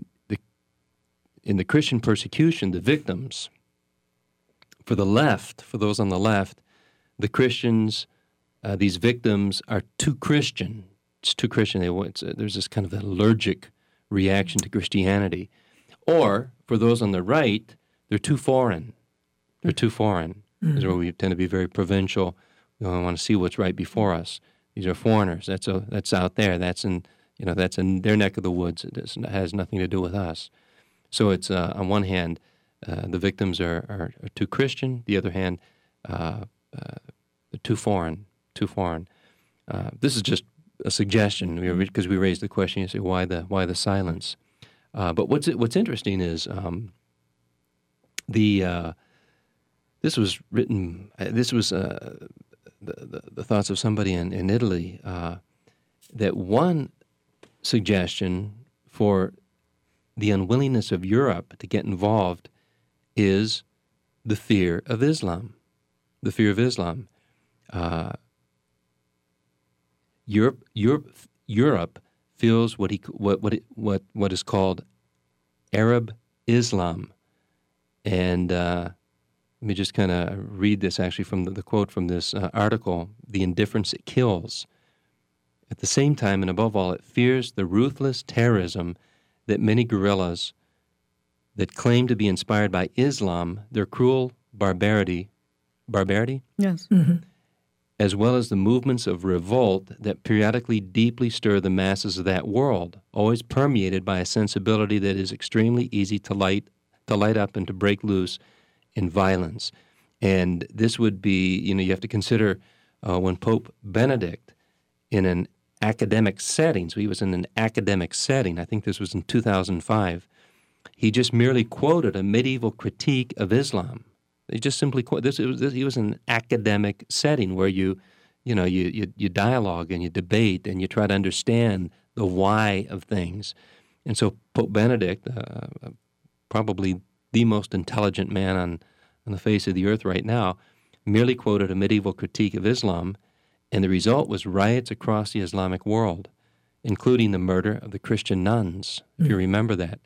the Christian persecution, the victims, for those on the left, the Christians, these victims are too Christian. It's too Christian. There's this kind of allergic reaction to Christianity. Or for those on the right, they're too foreign. They're too foreign. This is where we tend to be very provincial. We don't want to see what's right before us. These are foreigners. That's out there. That's in their neck of the woods. It has nothing to do with us. So it's on one hand, the victims are too Christian. The other hand, they're too foreign. This is just a suggestion because we raised the question. You say why the silence? But what's interesting is this was written. This was the thoughts of somebody in Italy. That one suggestion for the unwillingness of Europe to get involved is the fear of Islam. The fear of Islam. Europe feels what is called Arab Islam, and Let me just kind of read this actually from the quote from this article. The indifference it kills. At the same time, and above all, it fears the ruthless terrorism that many guerrillas that claim to be inspired by Islam, their cruel barbarity, Yes. as well as the movements of revolt that periodically deeply stir the masses of that world, always permeated by a sensibility that is extremely easy to light up and to break loose in violence. And this would be, you have to consider when Pope Benedict, in an academic setting, so he was in an academic setting, I think this was in 2005, he just merely quoted a medieval critique of Islam. He just simply quoted this. He was in an academic setting where you dialogue and you debate and you try to understand the why of things. And so Pope Benedict, probably the most intelligent man on the face of the earth right now, merely quoted a medieval critique of Islam, and the result was riots across the Islamic world, including the murder of the Christian nuns, if you remember that.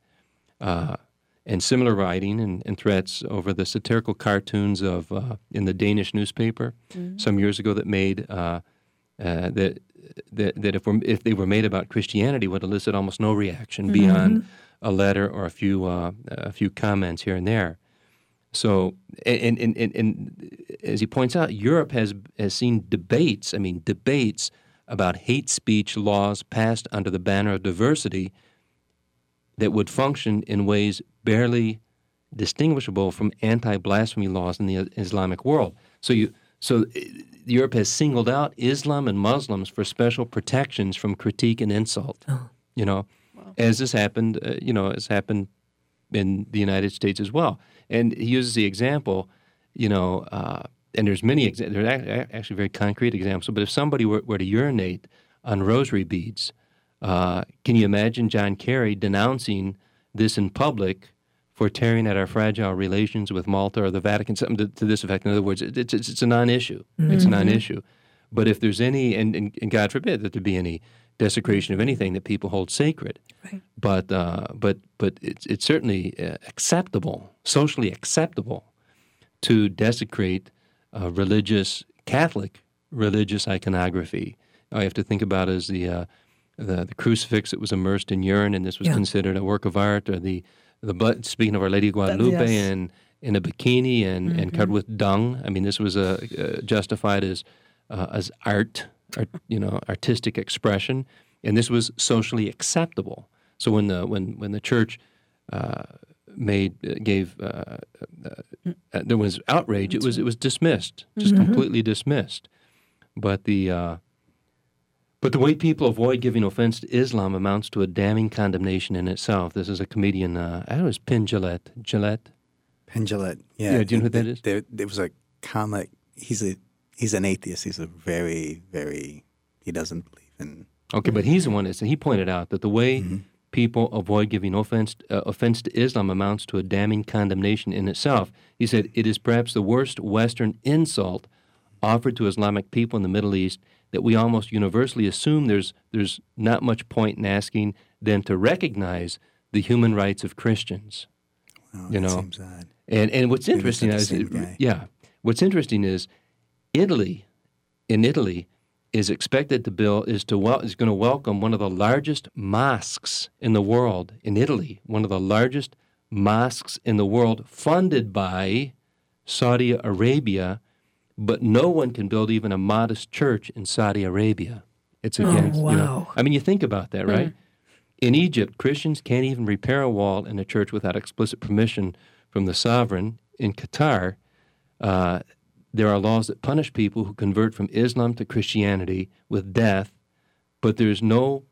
And similar writing and threats over the satirical cartoons of in the Danish newspaper some years ago that made that if they were made about Christianity would elicit almost no reaction beyond a letter or a few comments here and there. So, and as he points out, Europe has seen debates about hate speech laws passed under the banner of diversity that would function in ways barely distinguishable from anti-blasphemy laws in the Islamic world. So Europe has singled out Islam and Muslims for special protections from critique and insult. As this happened, has happened in the United States as well. And he uses the example, and there's many there's actually very concrete examples. But if somebody were to urinate on rosary beads, can you imagine John Kerry denouncing this in public for tearing at our fragile relations with Malta or the Vatican, something to this effect? In other words, it's a non-issue. It's a non-issue. But if there's any, and God forbid that there be any desecration of anything that people hold sacred, right. but it's certainly acceptable, socially acceptable, to desecrate Catholic religious iconography. All you have to think about is the crucifix that was immersed in urine, and this was considered a work of art, or the blood. Speaking of Our Lady of Guadalupe, and in a bikini and covered with dung. I mean, this was justified as art, artistic expression, and this was socially acceptable. So when the church there was outrage, it was dismissed, just completely dismissed. But the way people avoid giving offense to Islam amounts to a damning condemnation in itself. This is a comedian, I don't know, it was Penn Jillette. Penn Jillette, yeah. Do you know who that is? There was a comic. He's an atheist. He's a very, very, he doesn't believe in... Okay, but he's the one he pointed out that the way people avoid giving offense to Islam amounts to a damning condemnation in itself. He said, it is perhaps the worst Western insult offered to Islamic people in the Middle East that we almost universally assume there's not much point in asking than to recognize the human rights of Christians. Wow, that seems odd. And what's interesting is Italy is expected to is going to welcome one of the largest mosques in the world in Italy, one of the largest mosques in the world, funded by Saudi Arabia, but no one can build even a modest church in Saudi Arabia. It's against, I mean, you think about that, right? In Egypt, Christians can't even repair a wall in a church without explicit permission from the sovereign. In Qatar, there are laws that punish people who convert from Islam to Christianity with death, but there's no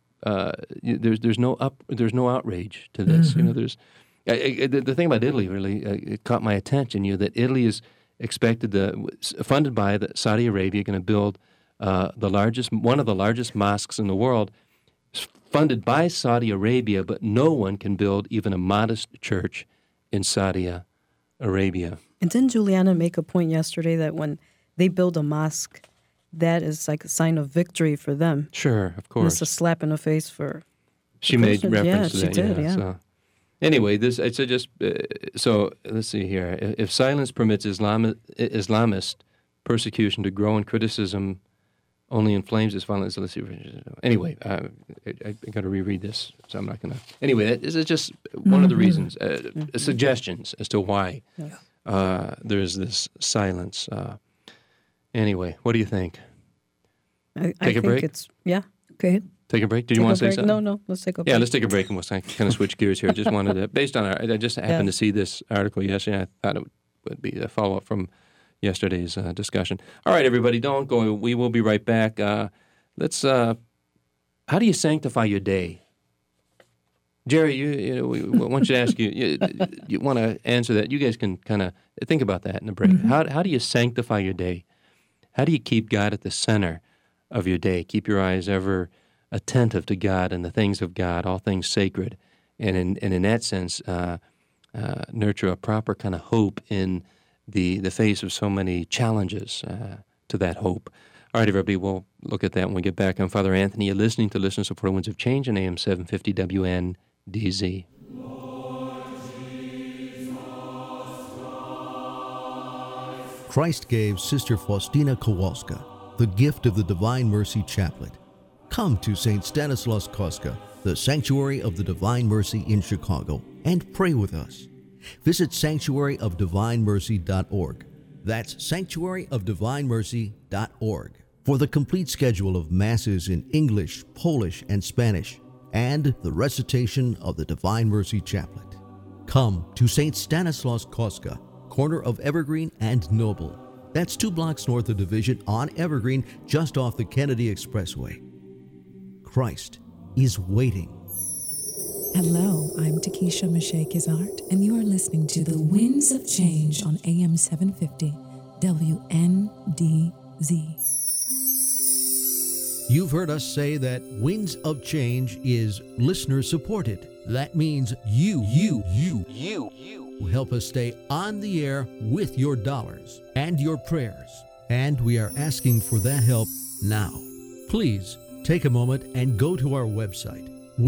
outrage to this. There's the thing about Italy really it caught my attention. That Italy is expected funded by Saudi Arabia, going to build one of the largest mosques in the world, funded by Saudi Arabia, but no one can build even a modest church in Saudi Arabia. And didn't Juliana make a point yesterday that when they build a mosque, that is like a sign of victory for them? Sure, of course. And it's a slap in the face for She made reference to that. She did, yeah. Anyway, it's just so. Let's see here. If silence permits Islamist persecution to grow and criticism only inflames its violence. Let's see. Anyway, I got to reread this, so I'm not going to. Anyway, this is just one of the reasons, suggestions as to why there's this silence. Anyway, what do you think? Take a break? Okay. Take a break? Did you want to say something? No, let's take a break. Yeah, let's take a break and we'll kind of switch gears here. Just wanted to, based on I just happened to see this article yesterday. I thought it would be a follow-up from yesterday's discussion. All right, everybody, don't go. We will be right back. Let's. How do you sanctify your day? Jerry, we want you to ask you. You want to answer that? You guys can kind of think about that in the break. How do you sanctify your day? How do you keep God at the center of your day? Keep your eyes ever attentive to God and the things of God, all things sacred, and in that sense, nurture a proper kind of hope in the face of so many challenges to that hope. All right, everybody, we'll look at that when we get back. I'm Father Anthony. You're listening to Listener Supported Winds of Change on AM 750 WNDZ. Christ gave Sister Faustina Kowalska the gift of the Divine Mercy Chaplet. Come to St. Stanislaus Kostka, the Sanctuary of the Divine Mercy in Chicago, and pray with us. Visit sanctuaryofdivinemercy.org. That's sanctuaryofdivinemercy.org for the complete schedule of Masses in English, Polish, and Spanish, and the recitation of the Divine Mercy Chaplet. Come to St. Stanislaus Kostka, corner of Evergreen and Noble. That's 2 blocks north of Division on Evergreen, just off the Kennedy Expressway. Christ is waiting. Hello, I'm Takesha Michelle Kizart, and you are listening to The Winds of Change on AM 750 WNDZ. You've heard us say that Winds of Change is listener-supported. That means you help us stay on the air with your dollars and your prayers. And we are asking for that help now. Please take a moment and go to our website,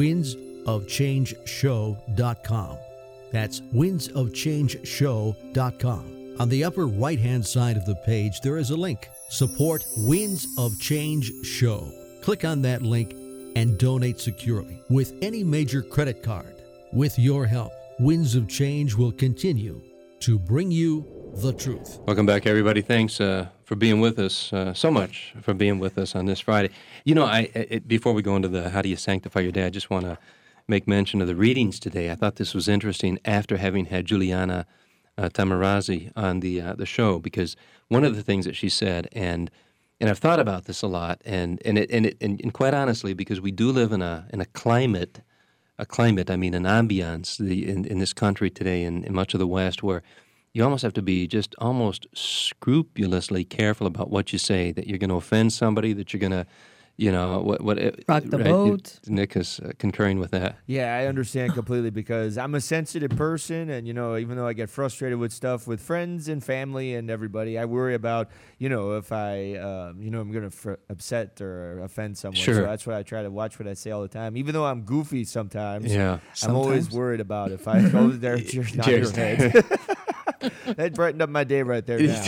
windsofchangeshow.com. That's windsofchangeshow.com. On the upper right-hand side of the page, there is a link, Support Winds of Change Show. Click on that link and donate securely with any major credit card. With your help, Winds of Change will continue to bring you the truth. Welcome back, everybody. Thanks for being with us, so much for being with us on this Friday. You know, before we go into the how do you sanctify your day, I just want to make mention of the readings today. I thought this was interesting after having had Juliana Tamarazzi on the show, because one of the things that she said, and I've thought about this a lot, and quite honestly, because we do live in a climate, an ambiance in this country today, in much of the West, where you almost have to be just almost scrupulously careful about what you say, that you're going to offend somebody, that you're going to, rock the boat. Nick is concurring with that. Yeah, I understand completely, because I'm a sensitive person, and even though I get frustrated with stuff with friends and family and everybody, I worry about if I I'm going to upset or offend someone. Sure. So that's why I try to watch what I say all the time, even though I'm goofy sometimes. Yeah, I'm always worried about if I go there, cheers on your head. That brightened up my day right there now.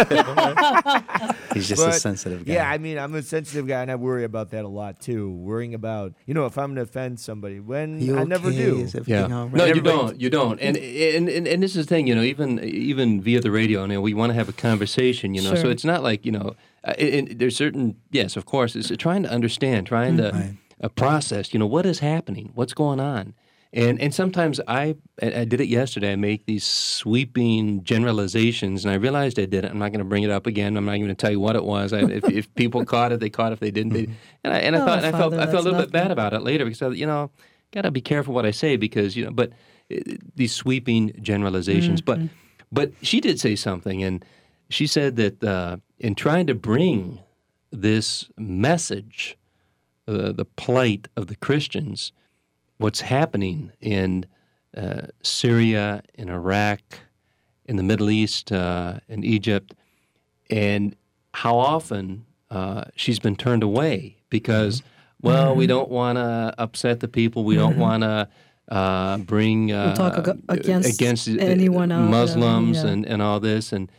He's just a sensitive guy. Yeah, I'm a sensitive guy, and I worry about that a lot too. Worrying about, if I'm going to offend somebody, when I never do. Yeah. No, you don't. And this is the thing, even via the radio, we want to have a conversation, Sure. So it's not like, there's certain, yes, of course, it's trying to understand, trying to process, what is happening, what's going on. And sometimes I did it yesterday. I make these sweeping generalizations, and I realized I did it. I'm not going to bring it up again. I'm not even going to tell you what it was. If people caught it, they caught it. If they didn't, they. And I felt a little bit bad about it later, because got to be careful what I say, because but these sweeping generalizations. Mm-hmm. But she did say something, and she said that in trying to bring this message, the plight of the Christians, what's happening in Syria, in Iraq, in the Middle East, in Egypt, and how often she's been turned away because, we don't want to upset the people. We don't want to bring We'll talk against anyone out, Muslims and all this, and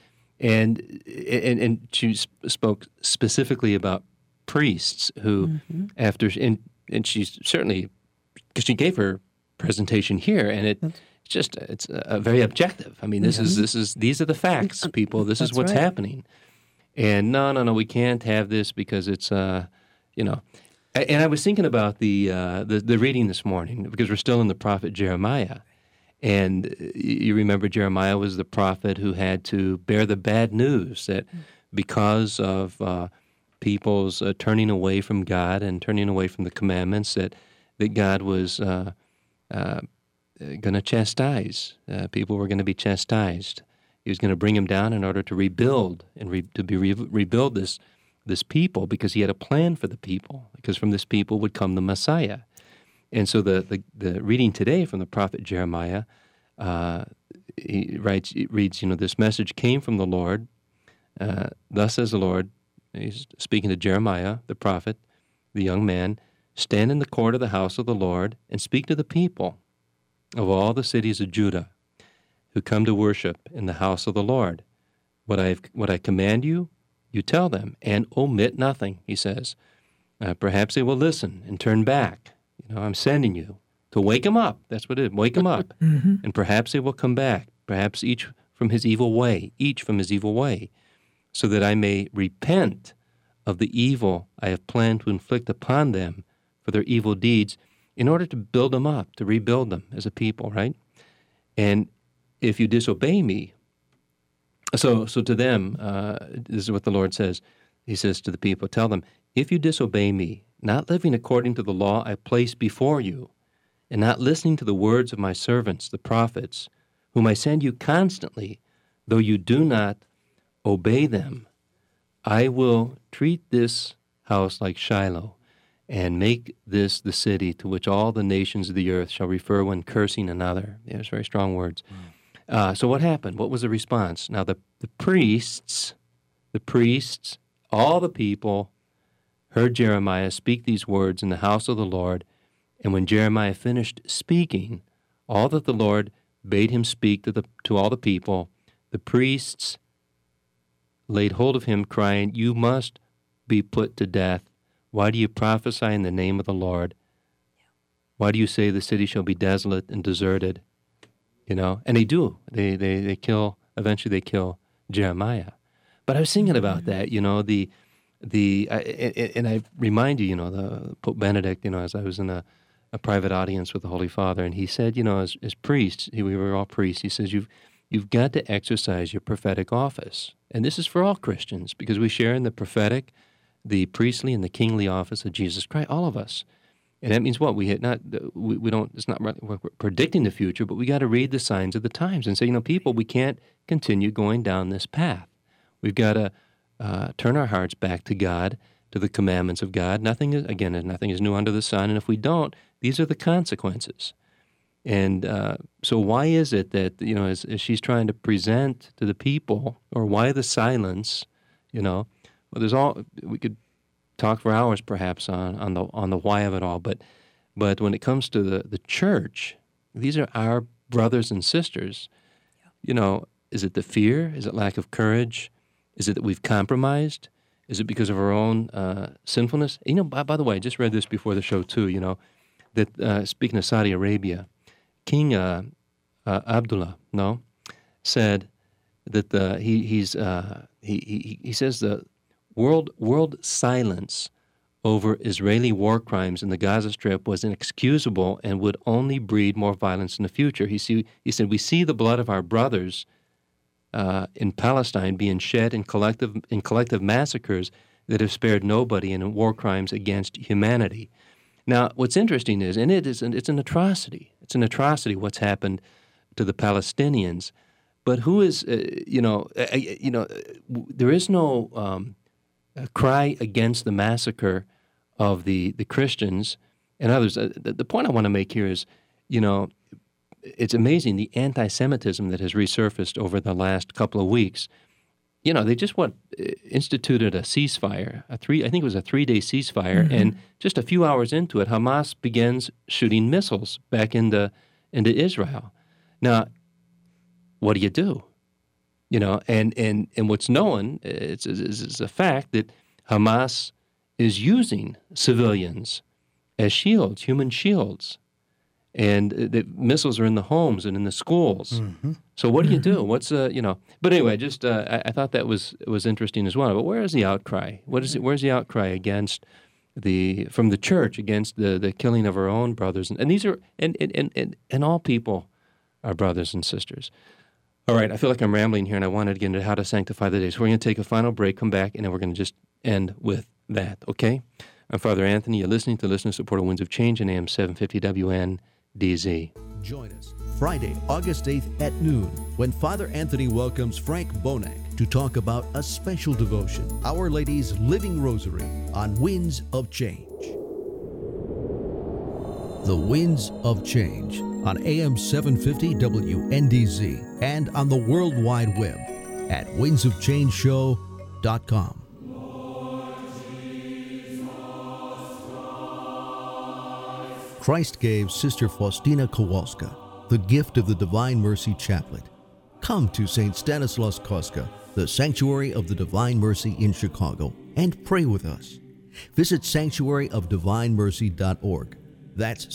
she spoke specifically about priests who, after and she's certainly, because she gave her presentation here, and it's very objective. I mean, these are the facts, people. This is what's happening, and no, we can't have this because it's And I was thinking about the reading this morning because we're still in the prophet Jeremiah. And you remember Jeremiah was the prophet who had to bear the bad news that because of people's turning away from God and turning away from the commandments, that God was going to chastise. People were going to be chastised. He was going to bring them down in order to rebuild and rebuild this people, because he had a plan for the people, because from this people would come the Messiah. And so the reading today from the prophet Jeremiah, it reads, this message came from the Lord. Thus says the Lord, he's speaking to Jeremiah, the prophet, the young man, stand in the court of the house of the Lord and speak to the people of all the cities of Judah who come to worship in the house of the Lord. What I command you, you tell them, and omit nothing, he says. Perhaps they will listen and turn back. I'm sending you to wake them up. That's what it is, wake them up. And perhaps they will come back, perhaps each from his evil way, so that I may repent of the evil I have planned to inflict upon them for their evil deeds, in order to build them up, to rebuild them as a people, right? And if you disobey me, so to them, this is what the Lord says. He says to the people, tell them, if you disobey me, not living according to the law I place before you, and not listening to the words of my servants, the prophets, whom I send you constantly, though you do not obey them, I will treat this house like Shiloh, and make this the city to which all the nations of the earth shall refer when cursing another. There's very strong words. So what happened? What was the response? Now the priests, all the people heard Jeremiah speak these words in the house of the Lord, and when Jeremiah finished speaking all that the Lord bade him speak to all the people, the priests laid hold of him, crying, you must be put to death. Why do you prophesy in the name of the Lord? Why do you say the city shall be desolate and deserted? And they do. They kill. Eventually, they kill Jeremiah. But I was thinking about that. And I remind you, the Pope Benedict. As I was in a private audience with the Holy Father, and he said, as priests, we were all priests. He says, you've got to exercise your prophetic office, and this is for all Christians because we share in the prophetic, the priestly, and the kingly office of Jesus Christ. All of us. And that means what? We don't, it's not we're predicting the future, but we got to read the signs of the times and say, people, we can't continue going down this path. We've got to turn our hearts back to God, to the commandments of God. Nothing is new under the sun. And if we don't, these are the consequences. And so why is it that, as she's trying to present to the people, or why the silence, well, we could talk for hours perhaps on the why of it all, but when it comes to the church, these are our brothers and sisters. Is it the fear? Is it lack of courage? Is it that we've compromised? Is it because of our own sinfulness? By the way, I just read this before the show too. That speaking of Saudi Arabia, King Abdullah said that he says the world silence over Israeli war crimes in the Gaza Strip was inexcusable and would only breed more violence in the future. He said, we see the blood of our brothers in Palestine being shed in collective massacres that have spared nobody in war crimes against humanity. Now, what's interesting is, and it's an atrocity. It's an atrocity what's happened to the Palestinians. But who is, there is no cry against the massacre of the Christians and others. The point I want to make here is, it's amazing the anti-Semitism that has resurfaced over the last couple of weeks. they just instituted a ceasefire, I think it was a 3-day ceasefire, and just a few hours into it, Hamas begins shooting missiles back into Israel. Now, what do you do? And what's known is a fact that Hamas is using civilians as shields, human shields, and the missiles are in the homes and in the schools. So what do you do? What's But anyway, just I thought that was interesting as well. But where is the outcry? Where's the outcry against from the church against the killing of our own brothers? And these are and all people are brothers and sisters. All right, I feel like I'm rambling here, and I wanted to get into how to sanctify the day. So we're going to take a final break, come back, and then we're going to just end with that, okay? I'm Father Anthony. You're listening to listener-supported Winds of Change on AM 750 WNDZ. Join us Friday, August 8th at noon when Father Anthony welcomes Frank Bonack to talk about a special devotion, Our Lady's Living Rosary, on Winds of Change. The Winds of Change on AM 750 WNDZ and on the World Wide Web at windsofchangeshow.com. Christ gave Sister Faustina Kowalska the gift of the Divine Mercy Chaplet. Come to St. Stanislaus Kostka, the Sanctuary of the Divine Mercy in Chicago, and pray with us. Visit sanctuaryofdivinemercy.org. That's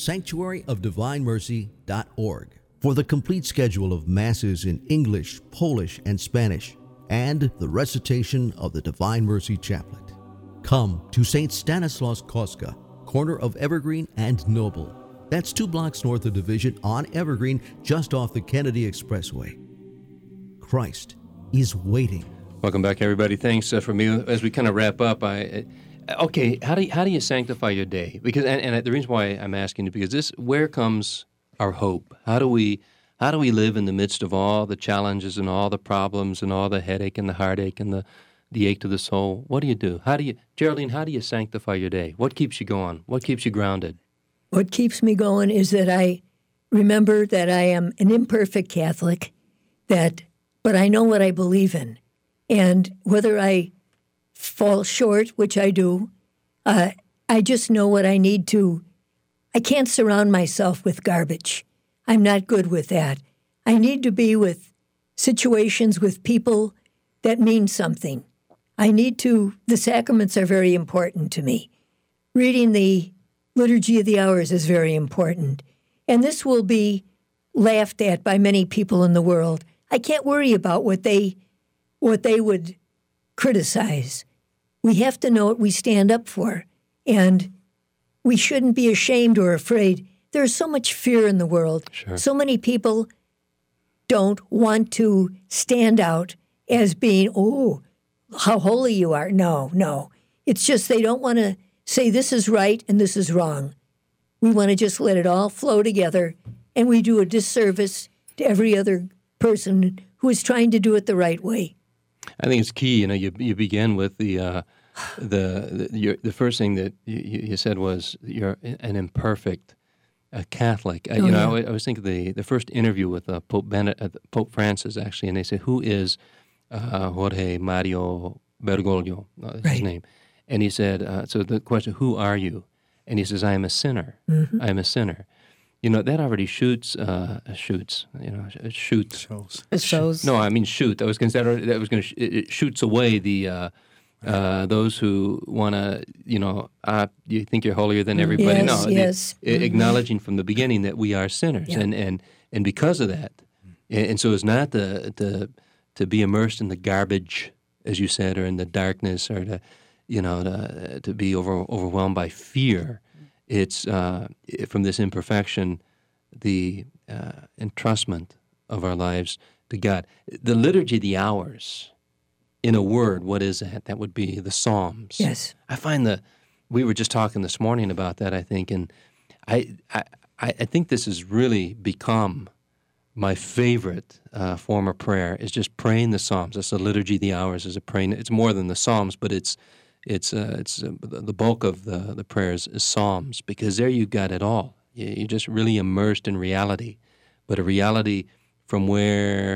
sanctuaryofdivinemercy.org for the complete schedule of Masses in English, Polish, and Spanish, and the recitation of the Divine Mercy Chaplet. Come to St. Stanislaus Kostka, corner of Evergreen and Noble. That's 2 blocks north of Division on Evergreen, just off the Kennedy Expressway. Christ is waiting. Welcome back, everybody. Thanks for me. As we kind of wrap up, how do you sanctify your day? Because and the reason why I'm asking you, because where comes our hope? How do we live in the midst of all the challenges and all the problems and all the headache and the heartache and the ache to the soul? What do you do? Geraldine, how do you sanctify your day? What keeps you going? What keeps you grounded? What keeps me going is that I remember that I am an imperfect Catholic, but I know what I believe in. And whether I fall short, which I do, I just know what I need to. I can't surround myself with garbage. I'm not good with that. I need to be with situations with people that mean something. The sacraments are very important to me. Reading the Liturgy of the Hours is very important. And this will be laughed at by many people in the world. I can't worry about what they would criticize. We have to know what we stand up for. And we shouldn't be ashamed or afraid. There's so much fear in the world. Sure. So many people don't want to stand out as being, oh, how holy you are. No. It's just they don't want to say this is right and this is wrong. We want to just let it all flow together, and we do a disservice to every other person who is trying to do it the right way. I think it's key. You begin with the first thing that you said was you're an imperfect Catholic. I was thinking the first interview with Pope Francis, actually, and they said, who is Jorge Mario Bergoglio, his name. And he said, so the question, who are you? And he says, I am a sinner. Mm-hmm. I am a sinner. That already shoots. It shows. No, I mean shoot. It shoots away the those who want to, you think you're holier than everybody. Yes. Acknowledging from the beginning that we are sinners, Yeah. and because of that, and so it's not to be immersed in the garbage, as you said, or in the darkness, or to be overwhelmed by fear. It's from this imperfection, the entrustment of our lives to God. The Liturgy of the Hours, in a word, what is that? That would be the Psalms. Yes. I find we were just talking this morning about that, I think, and I think this has really become my favorite form of prayer, is just praying the Psalms. That's the Liturgy of the Hours, is a praying. It's more than the Psalms, but it's the bulk of the prayers is Psalms, because there you got it all. You're just really immersed in reality, but a reality from where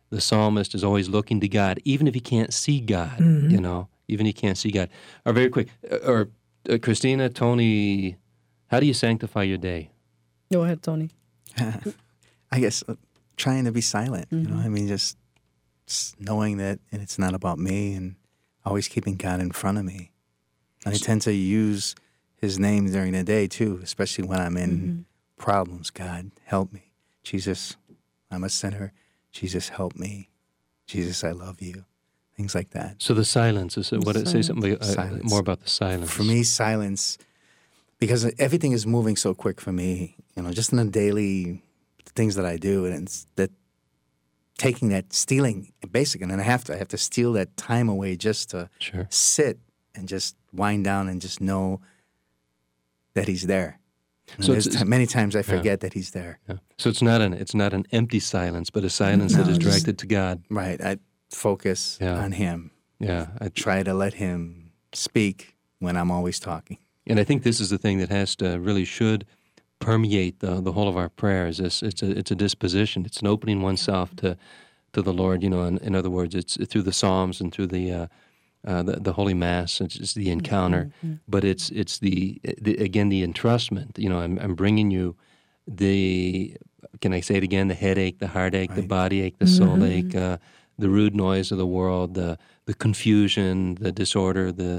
the psalmist is always looking to God, even if he can't see God, you know, even if he can't see God. Or very quick, Christina, Tony, how do you sanctify your day? Go ahead, Tony. I guess trying to be silent, you know, I mean, just knowing that and it's not about me and always keeping God in front of me. And I tend to use his name during the day too, especially when I'm in problems. God, help me. Jesus, I'm a sinner. Jesus, help me. Jesus, I love you. Things like that. So the silence, is what it say something more about the silence. For me, silence, because everything is moving so quick for me, you know, just in the daily things that I do, and it's that taking that, stealing, basically, and I have to steal that time away just to sit and just wind down and just know that he's there. So many times I forget that he's there. Yeah. So it's not an empty silence, but a silence that is directed to God. Right. I focus on him. Yeah. I try to let him speak when I'm always talking. And I think this is the thing that should permeate the whole of our prayers. It's a disposition. It's an opening oneself to the Lord. You know, in other words, it's through the Psalms and through the Holy Mass. It's the encounter, but it's the again the entrustment. You know, I'm bringing you the. Can I say it again? The headache, the heartache, the body ache, the soul ache, the rude noise of the world, the confusion, the disorder, the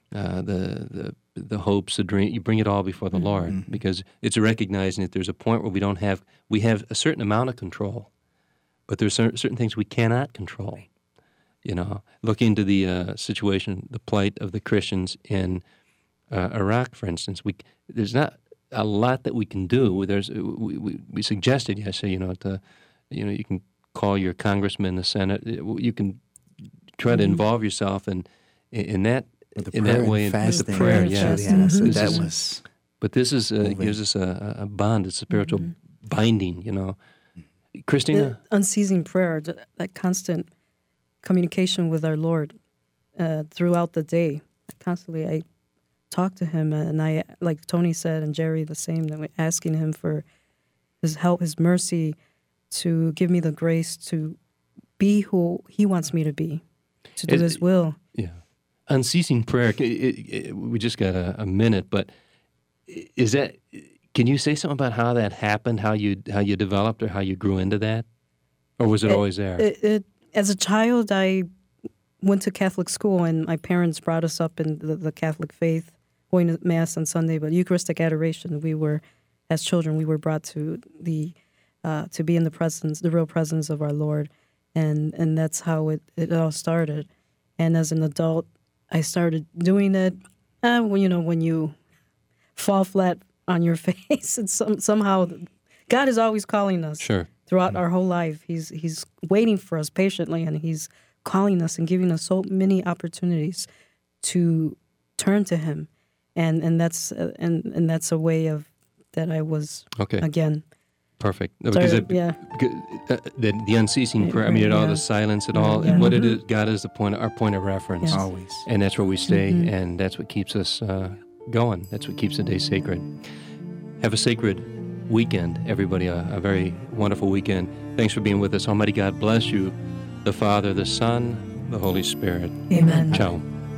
hopes, the dream. You bring it all before the Lord, because it's recognizing that there's a point where we have a certain amount of control, but there's certain things we cannot control. You know, look into the situation, the plight of the Christians in Iraq, for instance. There's not a lot that we can do. We suggested yesterday, you can call your congressman, the Senate. You can try to involve yourself in that way, with the prayer. Yes, but this is gives us a bond, a spiritual binding. You know, Christina, unceasing prayer, that constant communication with our Lord throughout the day. Constantly, I talk to him, and I, like Tony said, and Jerry the same, that we're asking him for his help, his mercy, to give me the grace to be who he wants me to be, to do his will. Yeah. Unceasing prayer, we just got a minute, but is that, can you say something about how that happened, how you developed or how you grew into that? Or was it always there? As a child, I went to Catholic school, and my parents brought us up in the Catholic faith, going to Mass on Sunday, but Eucharistic adoration. As children, we were brought to to be in the real presence of our Lord, and that's how it all started. And as an adult, I started doing it when you fall flat on your face, and somehow God is always calling us. Sure. Throughout our whole life, he's waiting for us patiently, and he's calling us and giving us so many opportunities to turn to him, and that's a way of that I was again. Perfect. Because the unceasing prayer. I mean, all the silence, and what it is. God is our point of reference, always, and that's where we stay, and that's what keeps us going. That's what keeps the day sacred. Have a sacred weekend, everybody. A very wonderful weekend. Thanks for being with us. Almighty God bless you, the Father, the Son, the Holy Spirit. Amen. Ciao.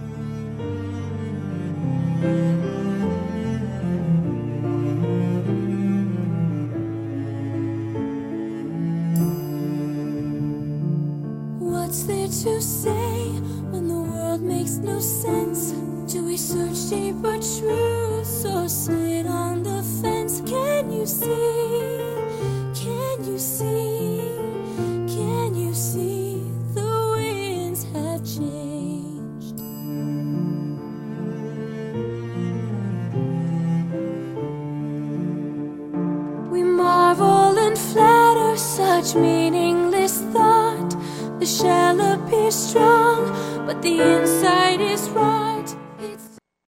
What's there to say when the world makes no sense? Do we search deeper truths or sit on the fence? Can you see? Can you see? Can you see the winds have changed? We marvel and flatter such meaningless thought. The shell appears strong, but the inside is rot.